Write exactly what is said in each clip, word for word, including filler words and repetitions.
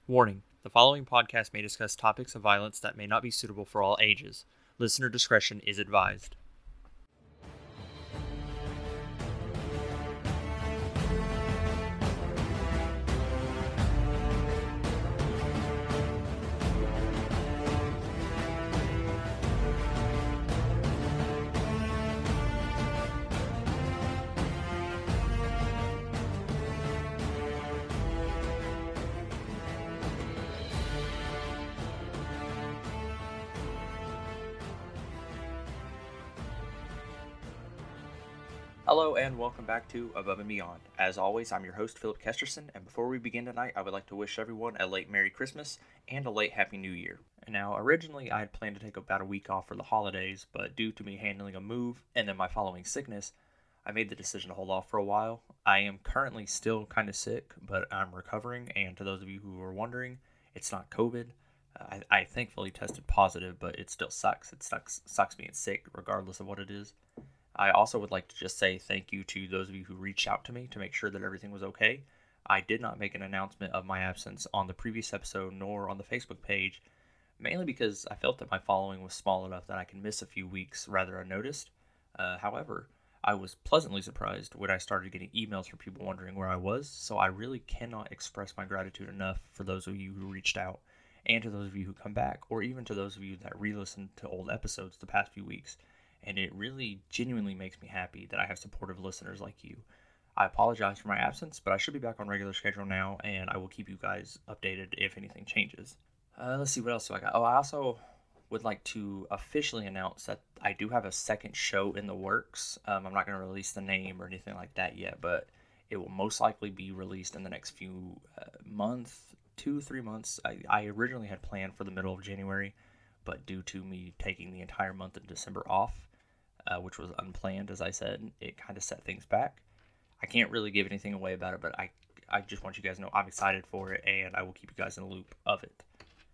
Warning: the following podcast may discuss topics of violence that may not be suitable for all ages. Listener discretion is advised. Hello and welcome back to Above and Beyond. As always, I'm your host, Philip Kesterson, and before we begin tonight, I would like to wish everyone a late Merry Christmas and a late Happy New Year. Now, originally, I had planned to take about a week off for the holidays, but due to me handling a move and then my following sickness, I made the decision to hold off for a while. I am currently still kind of sick, but I'm recovering, and to those of you who are wondering, it's not COVID. Uh, I, I thankfully tested positive, but it still sucks. It sucks, sucks being sick, regardless of what it is. I also would like to just say thank you to those of you who reached out to me to make sure that everything was okay. I did not make an announcement of my absence on the previous episode nor on the Facebook page, mainly because I felt that my following was small enough that I can miss a few weeks rather unnoticed. Uh, however, I was pleasantly surprised when I started getting emails from people wondering where I was, so I really cannot express my gratitude enough for those of you who reached out, and to those of you who come back, or even to those of you that re-listened to old episodes the past few weeks. And it really genuinely makes me happy that I have supportive listeners like you. I apologize for my absence, but I should be back on regular schedule now, and I will keep you guys updated if anything changes. Uh, let's see, what else do I got? Oh, I also would like to officially announce that I do have a second show in the works. Um, I'm not going to release the name or anything like that yet, but it will most likely be released in the next few uh, months, two, three months. I, I originally had planned for the middle of January, but due to me taking the entire month of December off, Uh, which was unplanned, as I said, it kind of set things back. I can't really give anything away about it, but I, I just want you guys to know I'm excited for it, and I will keep you guys in the loop of it.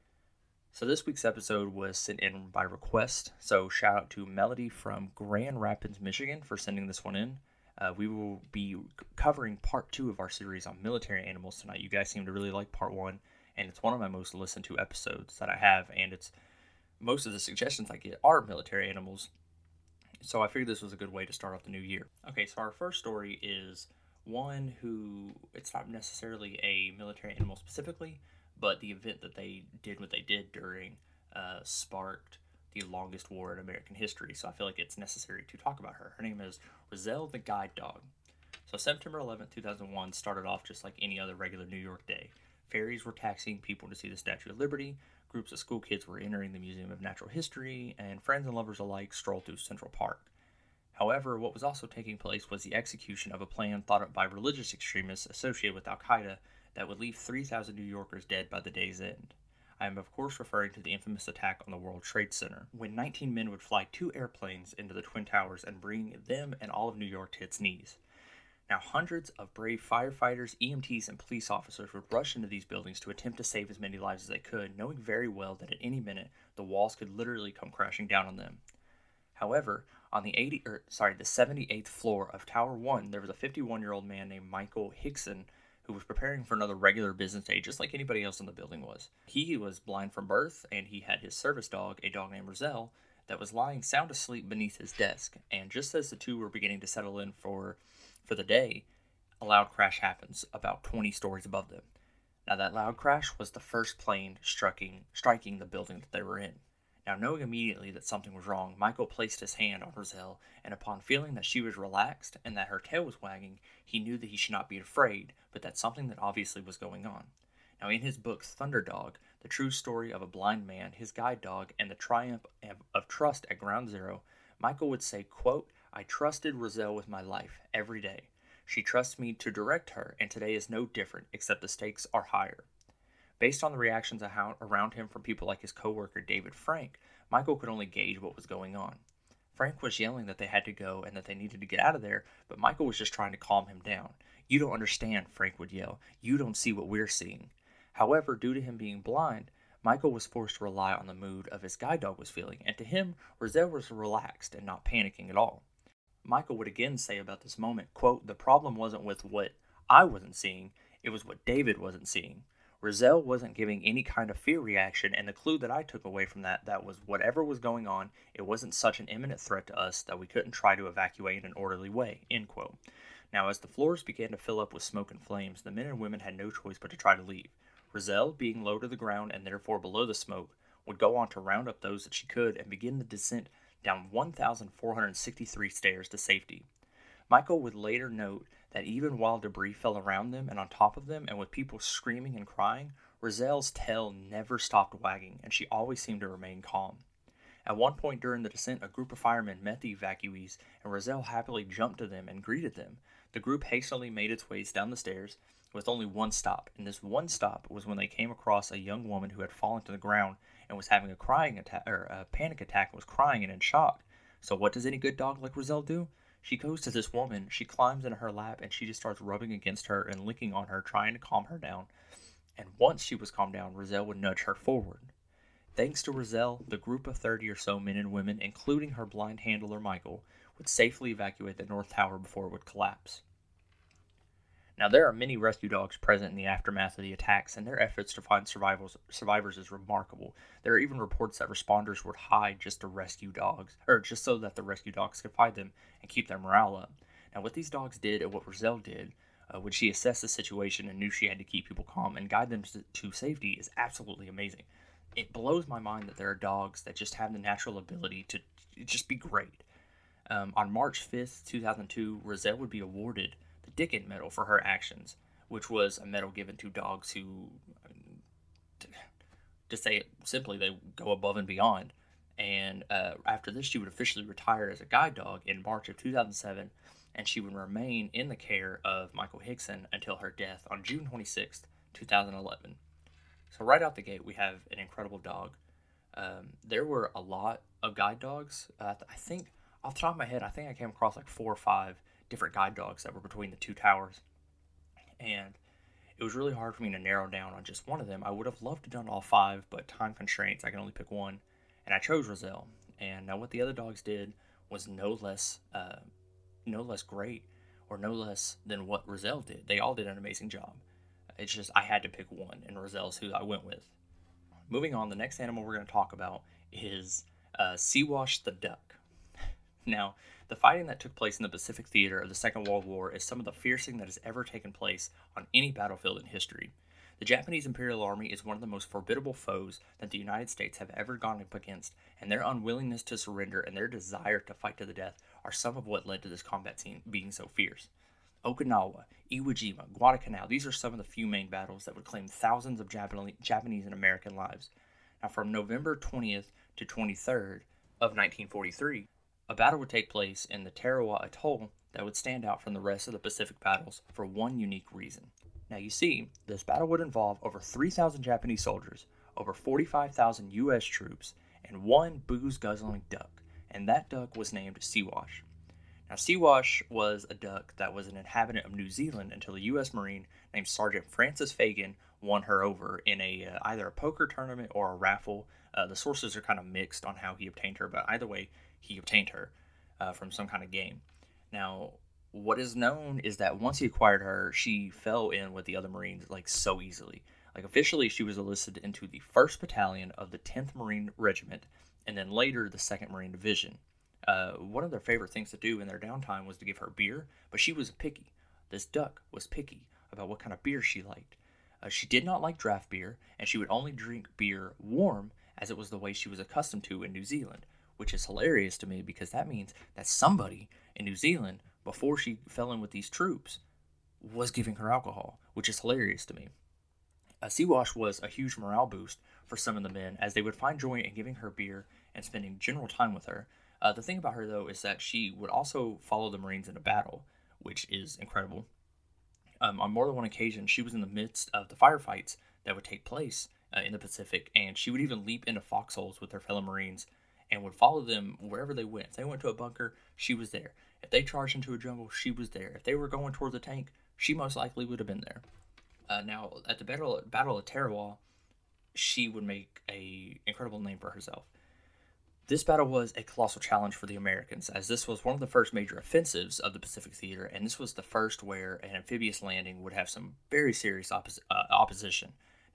So this week's episode was sent in by request, so shout out to Melody from Grand Rapids, Michigan for sending this one in. Uh, we will be covering part two of our series on military animals tonight. You guys seem to really like part one, and it's one of my most listened to episodes that I have, and it's most of the suggestions I get are military animals. So I figured this was a good way to start off the new year. Okay, so our first story is one who, it's not necessarily a military animal specifically, but the event that they did what they did during uh, sparked the longest war in American history. So I feel like it's necessary to talk about her. Her name is Roselle the Guide Dog. So September eleventh, two thousand one started off just like any other regular New York day. Ferries were taxiing people to see the Statue of Liberty, groups of school kids were entering the Museum of Natural History, and friends and lovers alike strolled through Central Park. However, what was also taking place was the execution of a plan thought up by religious extremists associated with Al-Qaeda that would leave three thousand New Yorkers dead by the day's end. I am of course referring to the infamous attack on the World Trade Center, when nineteen men would fly two airplanes into the Twin Towers and bring them and all of New York to its knees. Now, hundreds of brave firefighters, E M Ts, and police officers would rush into these buildings to attempt to save as many lives as they could, knowing very well that at any minute the walls could literally come crashing down on them. However, on the eighty, or sorry, the seventy-eighth floor of Tower One, there was a fifty-one-year-old man named Michael Hickson who was preparing for another regular business day, just like anybody else in the building was. He was blind from birth, and he had his service dog, a dog named Roselle, that was lying sound asleep beneath his desk. And just as the two were beginning to settle in for For the day, a loud crash happens about twenty stories above them. Now, that loud crash was the first plane striking, striking the building that they were in. Now, knowing immediately that something was wrong, Michael placed his hand on Roselle, and upon feeling that she was relaxed and that her tail was wagging, he knew that he should not be afraid, but that something that obviously was going on. Now, in his book Thunderdog, the true story of a blind man, his guide dog, and the triumph of, of trust at Ground Zero, Michael would say, quote, "I trusted Roselle with my life every day. She trusts me to direct her, and today is no different, except the stakes are higher." Based on the reactions around him from people like his co-worker David Frank, Michael could only gauge what was going on. Frank was yelling that they had to go and that they needed to get out of there, but Michael was just trying to calm him down. "You don't understand," Frank would yell. "You don't see what we're seeing." However, due to him being blind, Michael was forced to rely on the mood of his guide dog was feeling, and to him, Roselle was relaxed and not panicking at all. Michael would again say about this moment, quote, "The problem wasn't with what I wasn't seeing, it was what David wasn't seeing. Rozelle wasn't giving any kind of fear reaction, and the clue that I took away from that that was whatever was going on, it wasn't such an imminent threat to us that we couldn't try to evacuate in an orderly way. End quote. Now, as the floors began to fill up with smoke and flames, the men and women had no choice but to try to leave. Rozelle, being low to the ground and therefore below the smoke, would go on to round up those that she could and begin the descent down one thousand four hundred sixty-three stairs to safety. Michael would later note that even while debris fell around them and on top of them, and with people screaming and crying, Rozelle's tail never stopped wagging, and she always seemed to remain calm. At one point during the descent, a group of firemen met the evacuees, and Rozelle happily jumped to them and greeted them. The group hastily made its ways down the stairs, with only one stop, and this one stop was when they came across a young woman who had fallen to the ground and was having a crying attack, or a panic attack, and was crying and in shock. So what does any good dog like Rozelle do? She goes to this woman, she climbs into her lap, and she just starts rubbing against her and licking on her, trying to calm her down. And once she was calmed down, Rozelle would nudge her forward. Thanks to Rozelle, the group of thirty or so men and women, including her blind handler Michael, would safely evacuate the North Tower before it would collapse. Now, there are many rescue dogs present in the aftermath of the attacks, and their efforts to find survivors, survivors is remarkable. There are even reports that responders would hide just to rescue dogs, or just so that the rescue dogs could find them and keep their morale up. Now, what these dogs did and what Rozelle did, uh, when she assessed the situation and knew she had to keep people calm and guide them to, to safety, is absolutely amazing. It blows my mind that there are dogs that just have the natural ability to just be great. Um, on March fifth, two thousand two, Rozelle would be awarded the Dickens Medal for her actions, which was a medal given to dogs who, to say it simply, they go above and beyond. And uh, after this, she would officially retire as a guide dog in March of two thousand seven, and she would remain in the care of Michael Hickson until her death on June twenty-sixth, two thousand eleven. So right out the gate, we have an incredible dog. Um, there were a lot of guide dogs. Uh, I think, off the top of my head, I think I came across like four or five different guide dogs that were between the two towers. And it was really hard for me to narrow down on just one of them. I would have loved to have done all five, but time constraints, I can only pick one. And I chose Rozelle. And now what the other dogs did was no less, uh, no less great, or no less than what Rozelle did. They all did an amazing job. It's just I had to pick one, and Rozelle's who I went with. Moving on, the next animal we're going to talk about is uh, Siwash the duck. Now, the fighting that took place in the Pacific Theater of the Second World War is some of the fiercest that has ever taken place on any battlefield in history. The Japanese Imperial Army is one of the most formidable foes that the United States have ever gone up against, and their unwillingness to surrender and their desire to fight to the death are some of what led to this combat scene being so fierce. Okinawa, Iwo Jima, Guadalcanal, these are some of the few main battles that would claim thousands of Japanese and American lives. Now, from November twentieth to twenty-third of nineteen forty-three, a battle would take place in the Tarawa Atoll that would stand out from the rest of the Pacific battles for one unique reason. Now, you see, this battle would involve over three thousand Japanese soldiers, over forty-five thousand U S troops, and one booze-guzzling duck, and that duck was named Siwash. Now, Siwash was a duck that was an inhabitant of New Zealand until a U S Marine named Sergeant Francis Fagan won her over in a uh, either a poker tournament or a raffle. Uh, the sources are kind of mixed on how he obtained her, but either way, he obtained her uh, from some kind of game. Now, what is known is that once he acquired her, she fell in with the other Marines like so easily. Like officially, she was enlisted into the first Battalion of the tenth Marine Regiment, and then later the second Marine Division. Uh, one of their favorite things to do in their downtime was to give her beer, but she was picky. This duck was picky about what kind of beer she liked. Uh, she did not like draft beer, and she would only drink beer warm, as it was the way she was accustomed to in New Zealand, which is hilarious to me because that means that somebody in New Zealand, before she fell in with these troops, was giving her alcohol, which is hilarious to me. Uh, Siwash was a huge morale boost for some of the men, as they would find joy in giving her beer and spending general time with her. Uh, the thing about her, though, is that she would also follow the Marines into battle, which is incredible. Um, on more than one occasion, she was in the midst of the firefights that would take place uh, in the Pacific, and she would even leap into foxholes with her fellow Marines and would follow them wherever they went. If they went to a bunker, she was there. If they charged into a jungle, she was there. If they were going towards a tank, she most likely would have been there. Uh, now, at the Battle, Battle of Tarawa, she would make an incredible name for herself. This battle was a colossal challenge for the Americans, as this was one of the first major offensives of the Pacific Theater, and this was the first where an amphibious landing would have some very serious oppos- uh, opposition.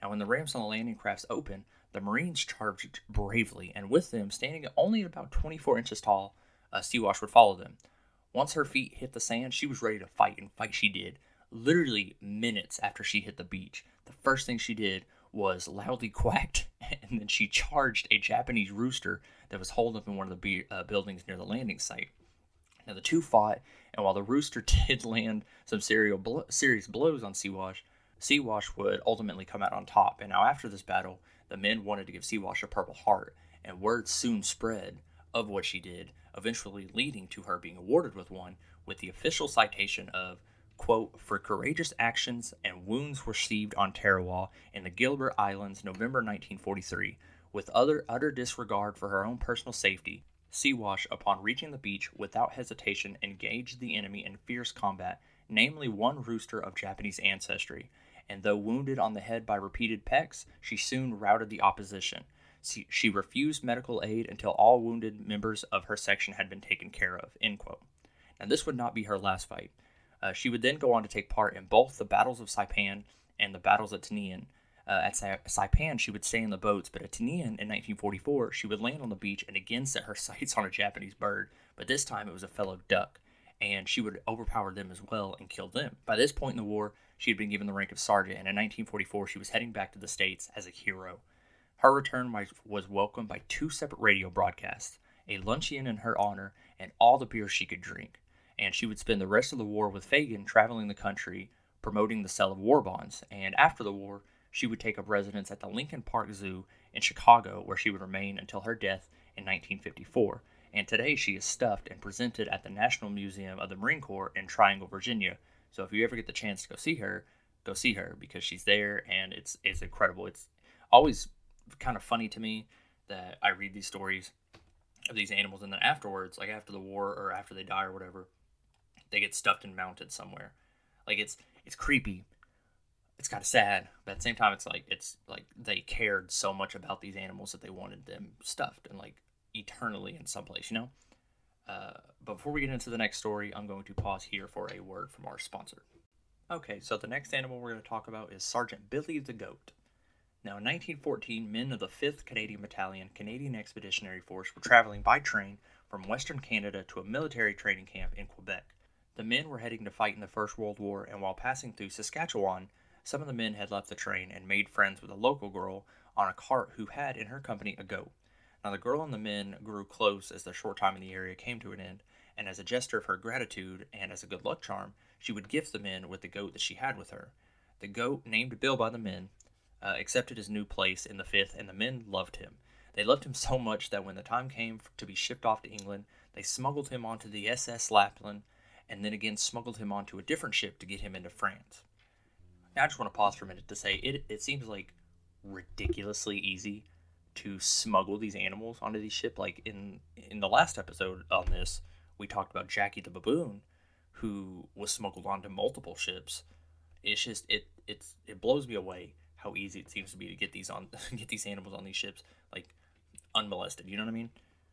Now, when the ramps on the landing crafts opened, the Marines charged bravely, and with them, standing only at about twenty-four inches tall, uh, Siwash would follow them. Once her feet hit the sand, she was ready to fight, and fight she did. Literally minutes after she hit the beach, the first thing she did was loudly quacked, and then she charged a Japanese rooster that was holed up in one of the be- uh, buildings near the landing site. Now, the two fought, and while the rooster did land some serial blo- serious blows on Siwash, Siwash would ultimately come out on top. And now, after this battle, the men wanted to give Siwash a Purple Heart, and word soon spread of what she did, eventually leading to her being awarded with one, with the official citation of, quote, for courageous actions and wounds received on Tarawa in the Gilbert Islands, November nineteen forty-three, with other utter disregard for her own personal safety. Siwash, upon reaching the beach, without hesitation engaged the enemy in fierce combat, namely one rooster of Japanese ancestry, and though wounded on the head by repeated pecks, she soon routed the opposition. She, she refused medical aid until all wounded members of her section had been taken care of, end quote. Now, this would not be her last fight. Uh, she would then go on to take part in both the battles of Saipan and the battles at Tinian. Uh, at Sa- Saipan, she would stay in the boats, but at Tinian in nineteen forty-four, she would land on the beach and again set her sights on a Japanese bird, but this time it was a fellow duck, and she would overpower them as well and kill them. By this point in the war, she had been given the rank of sergeant, and in nineteen forty-four, she was heading back to the States as a hero. Her return was welcomed by two separate radio broadcasts, a luncheon in her honor, and all the beer she could drink. And she would spend the rest of the war with Fagan traveling the country, promoting the sale of war bonds. And after the war, she would take up residence at the Lincoln Park Zoo in Chicago, where she would remain until her death in nineteen fifty-four. And today she is stuffed and presented at the National Museum of the Marine Corps in Triangle, Virginia. So if you ever get the chance to go see her, go see her, because she's there, and it's it's incredible. It's always kind of funny to me that I read these stories of these animals, and then afterwards, like after the war or after they die or whatever, they get stuffed and mounted somewhere. Like, it's it's creepy. It's kind of sad, but at the same time, it's like it's like they cared so much about these animals that they wanted them stuffed and like eternally in some place, you know. Uh, but before we get into the next story, I'm going to pause here for a word from our sponsor. Okay, so the next animal we're going to talk about is Sergeant Billy the Goat. Now, in nineteen fourteen, men of the fifth Canadian Battalion, Canadian Expeditionary Force, were traveling by train from Western Canada to a military training camp in Quebec. The men were heading to fight in the First World War, and while passing through Saskatchewan, some of the men had left the train and made friends with a local girl on a cart who had in her company a goat. Now, the girl and the men grew close as their short time in the area came to an end, and as a gesture of her gratitude and as a good luck charm, she would gift the men with the goat that she had with her. The goat, named Bill by the men, uh, accepted his new place in the fifth, and the men loved him. They loved him so much that when the time came to be shipped off to England, they smuggled him onto the S S Lapland, and then again smuggled him onto a different ship to get him into France. Now, I just want to pause for a minute to say it, it seems like ridiculously easy to smuggle these animals onto these ships. Like in in the last episode on this, we talked about Jackie the baboon, who was smuggled onto multiple ships. It's just it it's it blows me away how easy it seems to be to get these on get these animals on these ships like unmolested. You know what I mean?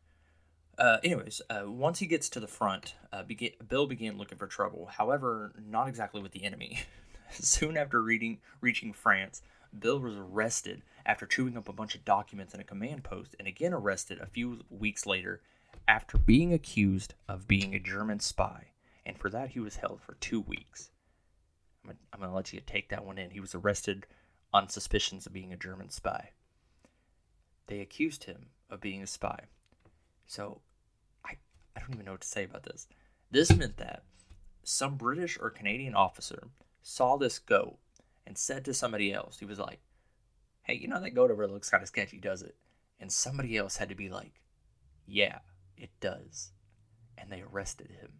Uh, anyways, uh, once he gets to the front, uh, begin, Bill began looking for trouble. However, not exactly with the enemy. Soon after reading, reaching France, Bill was arrested after chewing up a bunch of documents in a command post, and again arrested a few weeks later after being accused of being a German spy. And for that, he was held for two weeks. I'm gonna, I'm gonna let you take that one in. He was arrested on suspicions of being a German spy. They accused him of being a spy. So, I, I don't even know what to say about this. This meant that some British or Canadian officer saw this goat and said to somebody else, he was like, hey, you know that goat over there looks kind of sketchy, does it? And somebody else had to be like, yeah, it does. And they arrested him.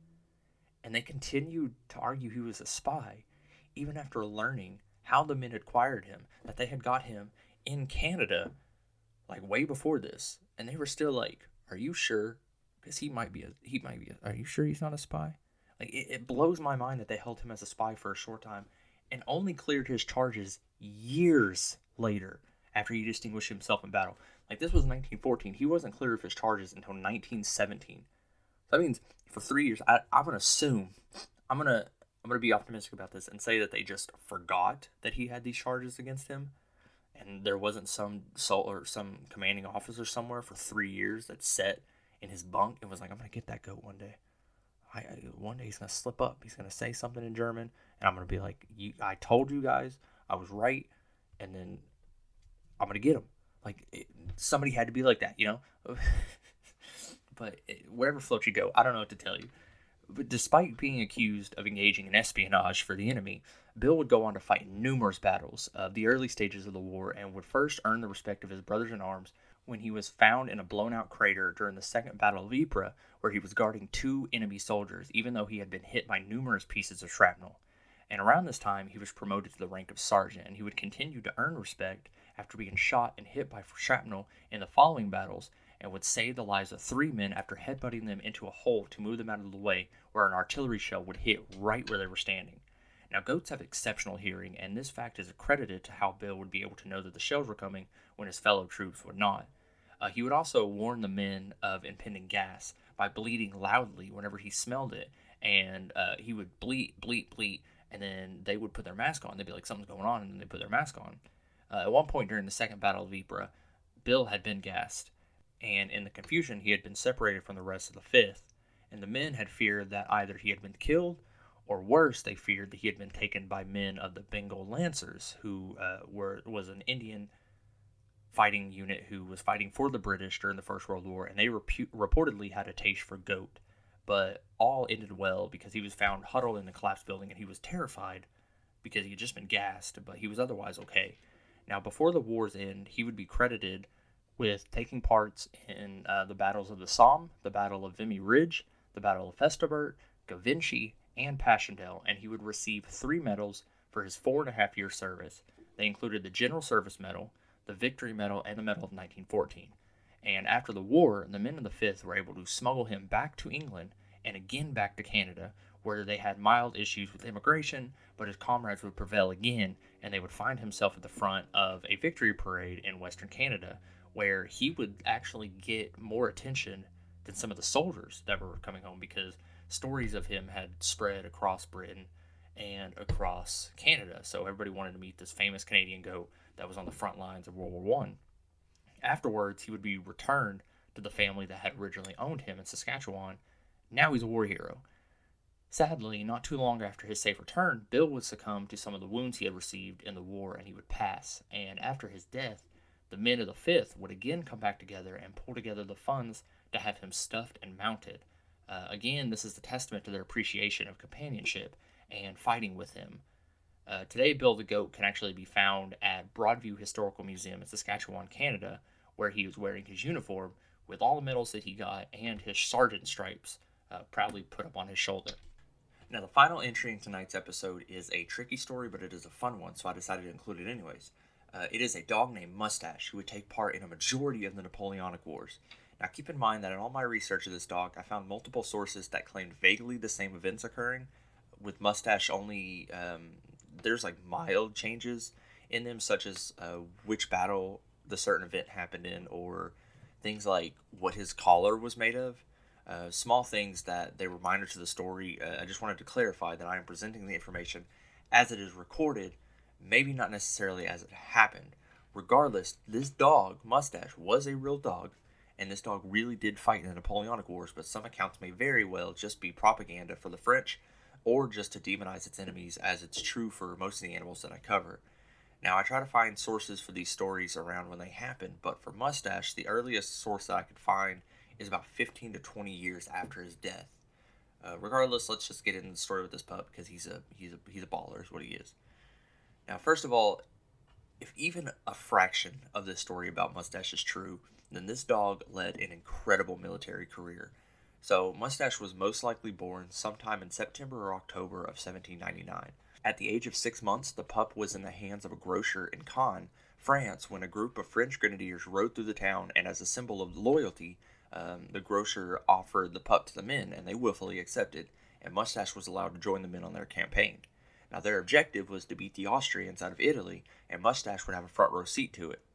And they continued to argue he was a spy, even after learning how the men had acquired him, that they had got him in Canada, like way before this. And they were still like, are you sure? Because he might be a, he might be a, are you sure he's not a spy? Like, it, it blows my mind that they held him as a spy for a short time and only cleared his charges years later after he distinguished himself in battle. Like, this was nineteen fourteen. He wasn't cleared of his charges until nineteen seventeen. So that means for three years, I, I'm going to assume, I'm going to, I'm going to be optimistic about this and say that they just forgot that he had these charges against him. and there wasn't some sol- or some commanding officer somewhere for three years that sat in his bunk and was like, I'm gonna get that goat one day. I, I one day he's gonna slip up. He's gonna say something in German, and I'm gonna be like, "You, I told you guys, I was right," and then I'm gonna get him. Like it, somebody had to be like that, you know. But it, wherever floats you go, I don't know what to tell you. But despite being accused of engaging in espionage for the enemy, Bill would go on to fight numerous battles of the early stages of the war and would first earn the respect of his brothers in arms when he was found in a blown-out crater during the Second Battle of Ypres, where he was guarding two enemy soldiers, even though he had been hit by numerous pieces of shrapnel. And around this time, he was promoted to the rank of sergeant, and he would continue to earn respect after being shot and hit by shrapnel in the following battles, and would save the lives of three men after headbutting them into a hole to move them out of the way where an artillery shell would hit right where they were standing. Now, goats have exceptional hearing, and this fact is accredited to how Bill would be able to know that the shells were coming when his fellow troops would not. Uh, he would also warn the men of impending gas by bleating loudly whenever he smelled it, and uh, he would bleat, bleat, bleat, and then they would put their mask on. They'd be like, something's going on, and then they'd put their mask on. Uh, at one point during the Second Battle of Ypres, Bill had been gassed, and in the confusion, he had been separated from the rest of the Fifth, and the men had feared that either he had been killed, or worse, they feared that he had been taken by men of the Bengal Lancers, who uh, were was an Indian fighting unit who was fighting for the British during the First World War, and they repu- reportedly had a taste for goat. But all ended well because he was found huddled in the collapsed building, and he was terrified because he had just been gassed, but he was otherwise okay. Now, before the war's end, he would be credited with taking parts in uh, the battles of the Somme, the Battle of Vimy Ridge, the Battle of Festubert, Givenchy, and Passchendaele, and he would receive three medals for his four and a half year service. They included the General Service Medal, the Victory Medal, and the Medal of nineteen fourteen. And after the war, the men of the Fifth were able to smuggle him back to England and again back to Canada, where they had mild issues with immigration, but his comrades would prevail again, and they would find himself at the front of a victory parade in Western Canada, where he would actually get more attention than some of the soldiers that were coming home, because stories of him had spread across Britain and across Canada. So everybody wanted to meet this famous Canadian goat that was on the front lines of World War One. Afterwards, he would be returned to the family that had originally owned him in Saskatchewan. Now he's a war hero. Sadly, not too long after his safe return, Bill would succumb to some of the wounds he had received in the war, and he would pass. And after his death, the men of the Fifth would again come back together and pull together the funds to have him stuffed and mounted. Uh, again, this is a testament to their appreciation of companionship and fighting with him. Uh, today, Bill the Goat can actually be found at Broadview Historical Museum in Saskatchewan, Canada, where he was wearing his uniform with all the medals that he got and his sergeant stripes uh, proudly put up on his shoulder. Now, the final entry in tonight's episode is a tricky story, but it is a fun one, so I decided to include it anyways. Uh, it is a dog named Mustache who would take part in a majority of the Napoleonic Wars. Now, keep in mind that in all my research of this dog, I found multiple sources that claimed vaguely the same events occurring, with Mustache only, um, there's like mild changes in them, such as uh, which battle the certain event happened in, or things like what his collar was made of. Uh, small things that they were minor to the story. Uh, I just wanted to clarify that I am presenting the information as it is recorded, maybe not necessarily as it happened. Regardless, this dog, Mustache, was a real dog, and this dog really did fight in the Napoleonic Wars, but some accounts may very well just be propaganda for the French, or just to demonize its enemies, as it's true for most of the animals that I cover. Now, I try to find sources for these stories around when they happened, but for Mustache, the earliest source that I could find is about fifteen to twenty years after his death. Uh, regardless, let's just get into the story with this pup, because he's a he's a he's a baller, is what he is. Now, first of all, if even a fraction of this story about Mustache is true, then this dog led an incredible military career. So, Mustache was most likely born sometime in September or October of seventeen ninety-nine. At the age of six months, the pup was in the hands of a grocer in Caen, France, when a group of French grenadiers rode through the town, and as a symbol of loyalty, um, the grocer offered the pup to the men, and they willfully accepted, and Mustache was allowed to join the men on their campaign. Now, their objective was to beat the Austrians out of Italy, and Mustache would have a front row seat to it.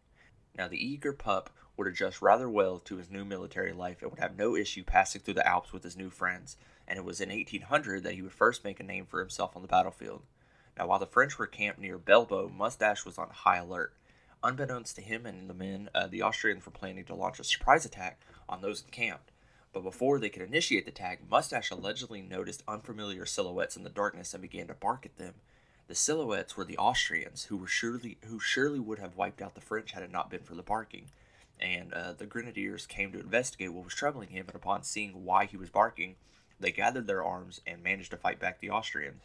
Now, the eager pup would adjust rather well to his new military life and would have no issue passing through the Alps with his new friends, and it was in eighteen hundred that he would first make a name for himself on the battlefield. Now, while the French were camped near Belbo, Mustache was on high alert. Unbeknownst to him and the men, uh, the Austrians were planning to launch a surprise attack on those encamped. But before they could initiate the attack, Mustache allegedly noticed unfamiliar silhouettes in the darkness and began to bark at them. The silhouettes were the Austrians, who were surely who surely would have wiped out the French had it not been for the barking. And uh, the grenadiers came to investigate what was troubling him, and upon seeing why he was barking, they gathered their arms and managed to fight back the Austrians.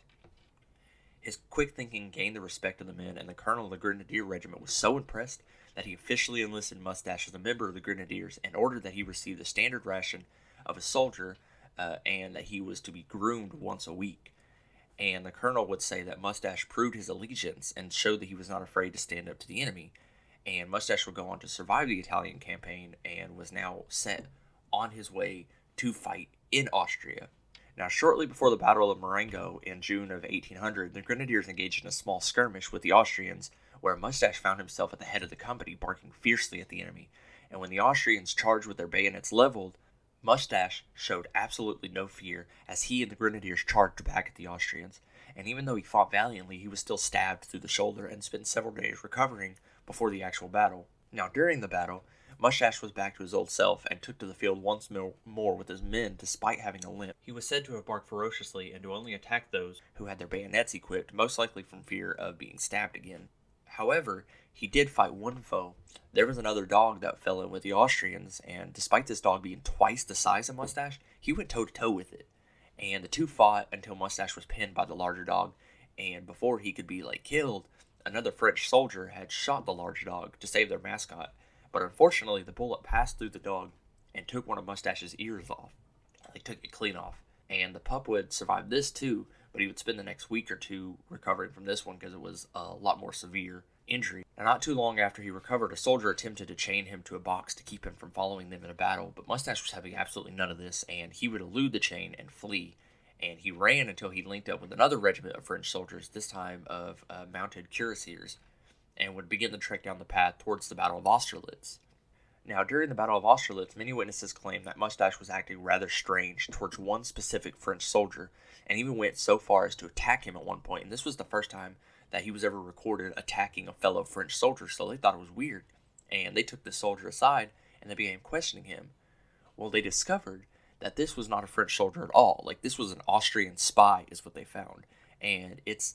His quick thinking gained the respect of the men, and the colonel of the Grenadier Regiment was so impressed that he officially enlisted Mustache as a member of the Grenadiers and ordered that he receive the standard ration of a soldier, uh, and that he was to be groomed once a week. And the colonel would say that Mustache proved his allegiance and showed that he was not afraid to stand up to the enemy. And Mustache would go on to survive the Italian campaign and was now set on his way to fight in Austria. Now, shortly before the Battle of Marengo in June of eighteen hundred, the Grenadiers engaged in a small skirmish with the Austrians, where Mustache found himself at the head of the company, barking fiercely at the enemy. And when the Austrians charged with their bayonets leveled, Mustache showed absolutely no fear, as he and the Grenadiers charged back at the Austrians. And even though he fought valiantly, he was still stabbed through the shoulder and spent several days recovering before the actual battle. Now, during the battle, Mustache was back to his old self and took to the field once more with his men despite having a limp. He was said to have barked ferociously and to only attack those who had their bayonets equipped, most likely from fear of being stabbed again. However, he did fight one foe. There was another dog that fell in with the Austrians, and despite this dog being twice the size of Mustache, he went toe-to-toe with it. And the two fought until Mustache was pinned by the larger dog, and before he could be, like, killed, another French soldier had shot the large dog to save their mascot. But unfortunately, the bullet passed through the dog and took one of Mustache's ears off. They took it clean off. And the pup would survive this too, but he would spend the next week or two recovering from this one because it was a lot more severe injury. And not too long after he recovered, a soldier attempted to chain him to a box to keep him from following them in a battle, but Mustache was having absolutely none of this, and he would elude the chain and flee. And he ran until he linked up with another regiment of French soldiers, this time of uh, mounted cuirassiers, and would begin the trek down the path towards the Battle of Austerlitz. Now, during the Battle of Austerlitz, many witnesses claim that Mustache was acting rather strange towards one specific French soldier, and even went so far as to attack him at one point, and this was the first time that he was ever recorded attacking a fellow French soldier, so they thought it was weird, and they took the soldier aside, and they began questioning him. Well, they discovered that this was not a French soldier at all. Like, this was an Austrian spy, is what they found. And it's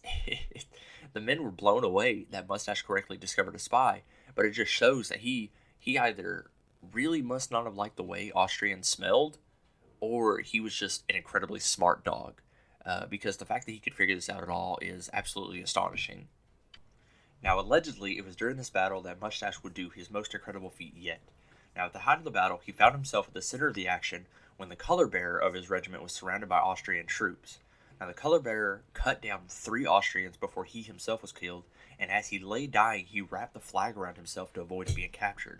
the men were blown away that Mustache correctly discovered a spy, but it just shows that he he either really must not have liked the way Austrians smelled, or he was just an incredibly smart dog, uh, because the fact that he could figure this out at all is absolutely astonishing. Now, allegedly, it was during this battle that Mustache would do his most incredible feat yet. Now, at the height of the battle, he found himself at the center of the action when the color bearer of his regiment was surrounded by Austrian troops. Now, the color bearer cut down three Austrians before he himself was killed, and as he lay dying, he wrapped the flag around himself to avoid being captured.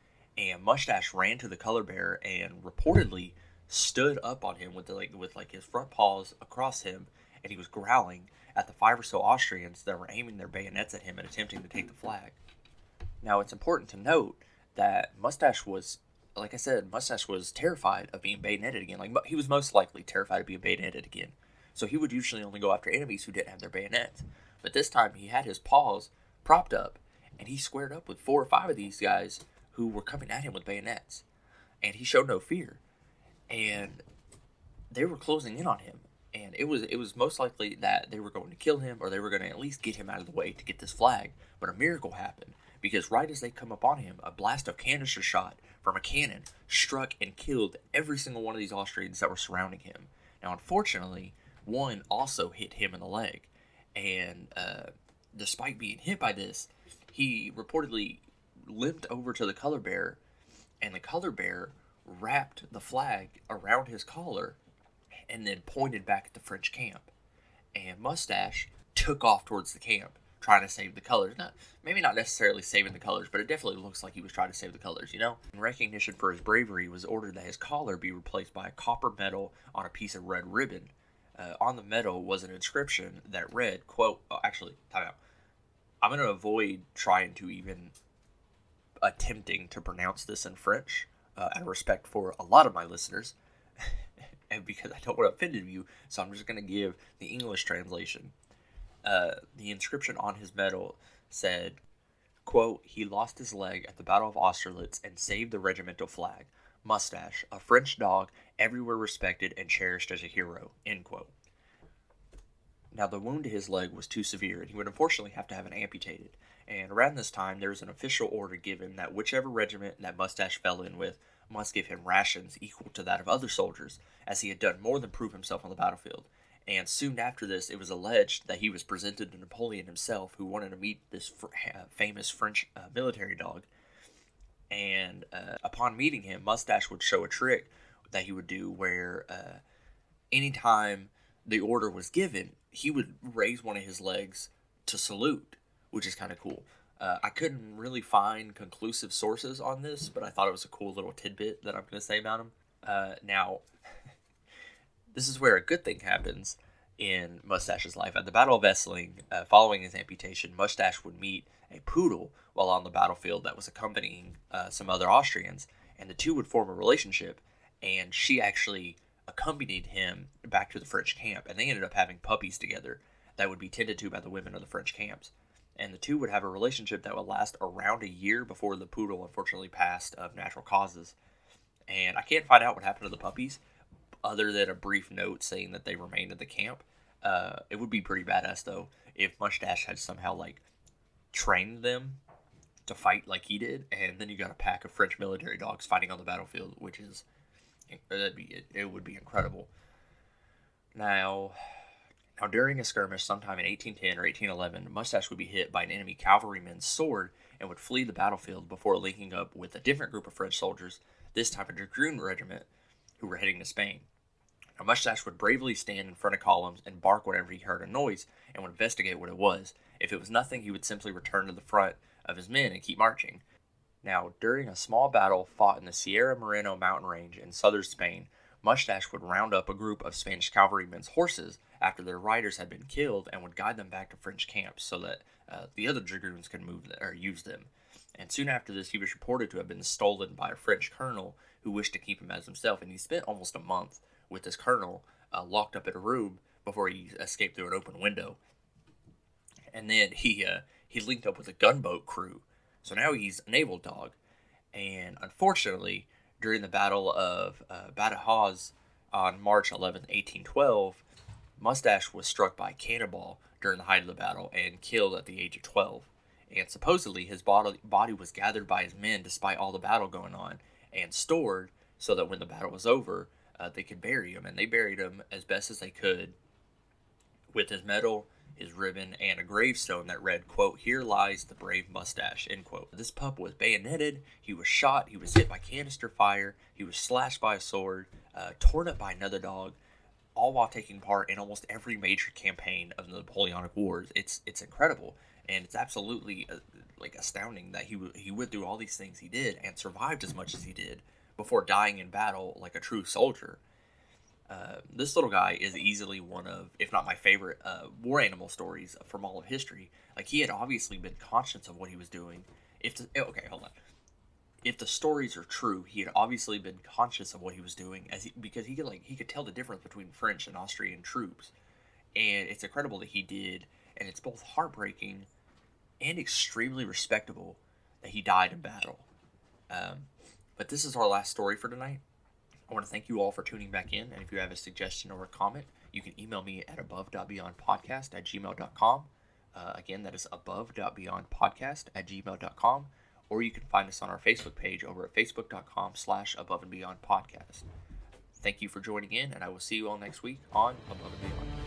And Mustache ran to the color bearer and reportedly stood up on him with the, like with like his front paws across him, and he was growling at the five or so Austrians that were aiming their bayonets at him and attempting to take the flag. Now, it's important to note that Mustache was, like I said, Mustache was terrified of being bayoneted again. Like, he was most likely terrified of being bayoneted again. So he would usually only go after enemies who didn't have their bayonets. But this time he had his paws propped up, and he squared up with four or five of these guys who were coming at him with bayonets. And he showed no fear. And they were closing in on him. And it was it was most likely that they were going to kill him, or they were going to at least get him out of the way to get this flag. But a miracle happened, because right as they come upon him, a blast of canister shot from a cannon struck and killed every single one of these Austrians that were surrounding him. Now, unfortunately, one also hit him in the leg, and uh, despite being hit by this, he reportedly limped over to the color bearer, and the color bearer wrapped the flag around his collar and then pointed back at the French camp. And Mustache took off towards the camp, trying to save the colors. Not, maybe not necessarily saving the colors, but it definitely looks like he was trying to save the colors, you know? In recognition for his bravery, he was ordered that his collar be replaced by a copper medal on a piece of red ribbon. Uh, on the medal was an inscription that read, quote, oh, actually, time out. I'm going to avoid trying to even attempting to pronounce this in French, uh, out of respect for a lot of my listeners, and because I don't want to offend you, so I'm just going to give the English translation. Uh, the inscription on his medal said, Quote, he lost his leg at the Battle of Austerlitz and saved the regimental flag. Mustache, a French dog, everywhere respected and cherished as a hero. End quote. Now, the wound to his leg was too severe, and he would unfortunately have to have it amputated. And around this time, there was an official order given that whichever regiment that Mustache fell in with must give him rations equal to that of other soldiers, as he had done more than prove himself on the battlefield. And soon after this, it was alleged that he was presented to Napoleon himself, who wanted to meet this fr- uh, famous French uh, military dog. And uh, upon meeting him, Mustache would show a trick that he would do where uh, anytime the order was given, he would raise one of his legs to salute, which is kind of cool. Uh, I couldn't really find conclusive sources on this, but I thought it was a cool little tidbit that I'm going to say about him. Uh, now, this is where a good thing happens in Mustache's life. At the Battle of Essling, uh, following his amputation, Mustache would meet a poodle while on the battlefield that was accompanying uh, some other Austrians, and the two would form a relationship, and she actually accompanied him back to the French camp, and they ended up having puppies together that would be tended to by the women of the French camps. And the two would have a relationship that would last around a year before the poodle unfortunately passed of natural causes. And I can't find out what happened to the puppies, other than a brief note saying that they remained at the camp. Uh, it would be pretty badass, though, if Mustache had somehow, like, trained them to fight like he did, and then you got a pack of French military dogs fighting on the battlefield, which is, that'd be, it, it would be incredible. Now, now, during a skirmish sometime in eighteen ten or eighteen eleven, Mustache would be hit by an enemy cavalryman's sword and would flee the battlefield before linking up with a different group of French soldiers, this time a dragoon regiment, who were heading to Spain. Now, Mustache would bravely stand in front of columns and bark whenever he heard a noise and would investigate what it was. If it was nothing, he would simply return to the front of his men and keep marching. Now, during a small battle fought in the Sierra Moreno mountain range in southern Spain, Mustache would round up a group of Spanish cavalrymen's horses after their riders had been killed and would guide them back to French camps so that uh, the other dragoons could move them, or use them. And soon after this, he was reported to have been stolen by a French colonel who wished to keep him as himself, and he spent almost a month with this colonel uh, locked up in a room before he escaped through an open window. And then he uh, he linked up with a gunboat crew, so now he's a naval dog. And unfortunately, during the Battle of uh, Badajoz on March eleventh, eighteen twelve, Mustache was struck by a cannonball during the height of the battle and killed at the age of twelve. And supposedly his body, body was gathered by his men despite all the battle going on and stored so that when the battle was over, uh, they could bury him. And they buried him as best as they could with his medal, his ribbon, and a gravestone that read, quote, "Here lies the brave Mustache," end quote. This pup was bayoneted, he was shot, he was hit by canister fire, he was slashed by a sword, uh, torn up by another dog, all while taking part in almost every major campaign of the Napoleonic Wars. It's it's incredible, and it's absolutely uh, like astounding that he w- he went through all these things he did and survived as much as he did before dying in battle like a true soldier. Uh, this little guy is easily one of, if not my favorite, uh, war animal stories from all of history. Like, he had obviously been conscious of what he was doing. If the, okay, hold on. If the stories are true, he had obviously been conscious of what he was doing, as he, because he could like he could tell the difference between French and Austrian troops, and it's incredible that he did. And it's both heartbreaking and extremely respectable that he died in battle. Um, but this is our last story for tonight. I want to thank you all for tuning back in, and if you have a suggestion or a comment, you can email me at above.beyondpodcast at gmail dot com. Uh, again, that is above.beyondpodcast at gmail dot com, or you can find us on our Facebook page over at facebook.com slash above and beyond podcast. Thank you for joining in, and I will see you all next week on Above and Beyond.